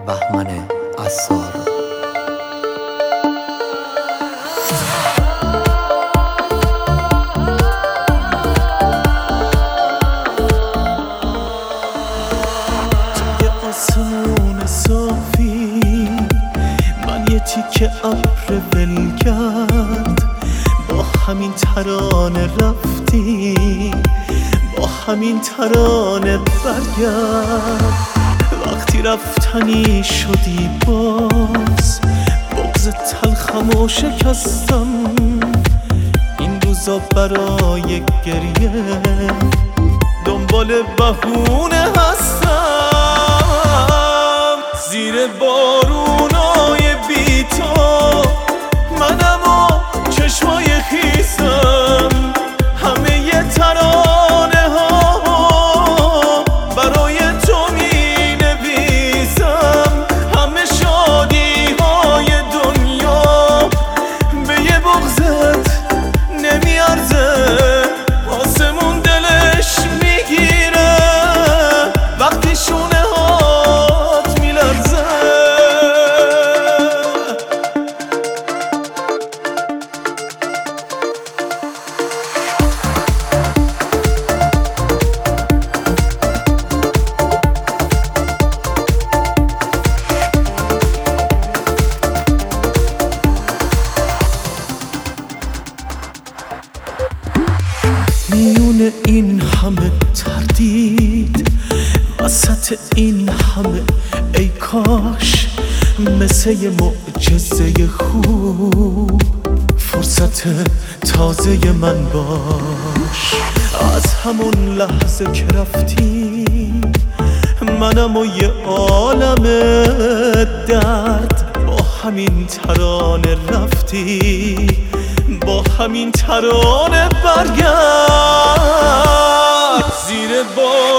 بهمن عصار. توی آسمون صافی من یه تیکه ابر ولگرد، با همین ترانه رفتی، با همین ترانه برگرد. وقتی رفتنی شدی باز بغض تلخمو شکستم، این روزا برای گریه دنبال بهونه هستم. زیر بارونای بی تو منم و چشمای خیسم، همه ی ترانه ها برای تو می نویسم. همه شادی های دنیا به یه بغضت نمیارزه، آسمون دلش میگیره وقتی شونه هات میلرزه. میون این همه تردید، وسط این همه ای کاش مثل یه معجزه خوب فرصت تازه من باش. از همون لحظه که رفتی منم و یه عالم درد، با همین ترانه رفتی، با همین ترانه برگرد. زیر